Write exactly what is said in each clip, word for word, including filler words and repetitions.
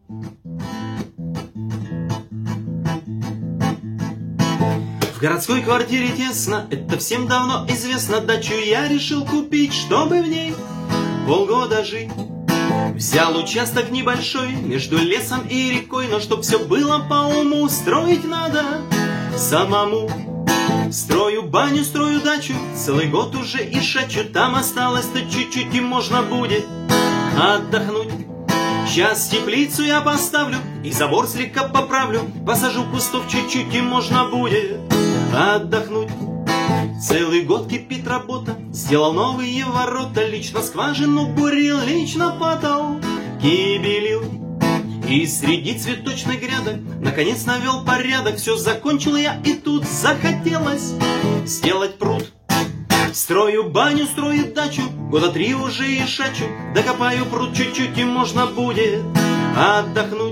В городской квартире тесно, это всем давно известно. Дачу я решил купить, чтобы в ней полгода жить. Взял участок небольшой между лесом и рекой, но чтоб все было по уму, строить надо самому. Строю баню, строю дачу, целый год уже и шачу. Там осталось-то чуть-чуть, и можно будет отдохнуть. Сейчас теплицу я поставлю и забор слегка поправлю. Посажу кустов чуть-чуть, и можно будет отдохнуть. Целый год кипит работа, сделал новые ворота. Лично скважину бурил, лично потолки белил. И среди цветочной гряды наконец навел порядок. Все закончил я, и тут захотелось сделать пруд. Строю баню, строю дачу, года три уже и шачу. Докопаю пруд чуть-чуть, и можно будет отдохнуть.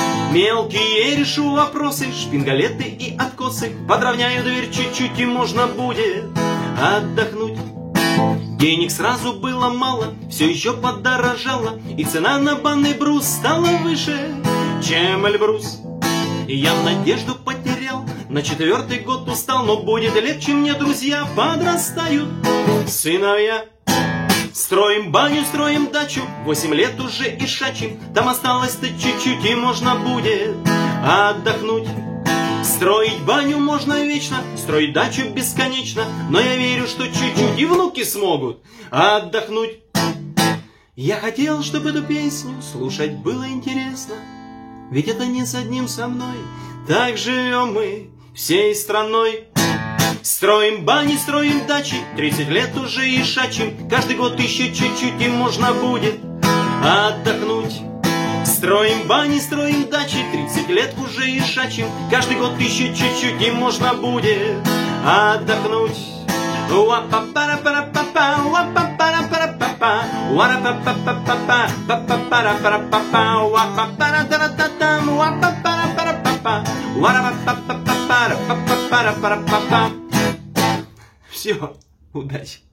Мелкие решу вопросы, шпингалеты и откосы. Подровняю дверь чуть-чуть, и можно будет отдохнуть. Денег сразу было мало, все еще подорожало, и цена на банный брус стала выше, чем Эльбрус. И я надежду потерял, на четвертый год устал, но будет легче мне, друзья, подрастают сыновья. Строим баню, строим дачу, восемь лет уже и шачим. Там осталось-то чуть-чуть, и можно будет отдохнуть. Строить баню можно вечно, строить дачу бесконечно, но я верю, что чуть-чуть и внуки смогут отдохнуть. Я хотел, чтобы эту песню слушать было интересно, ведь это не с одним со мной, так живем мы всей страной. Строим бани, строим дачи, тридцать лет уже и шачим. Каждый год еще чуть-чуть, и можно будет отдохнуть. Строим бани, строим дачи, тридцать лет уже и шачим. Каждый год еще чуть-чуть, и можно будет отдохнуть. Все, удачи.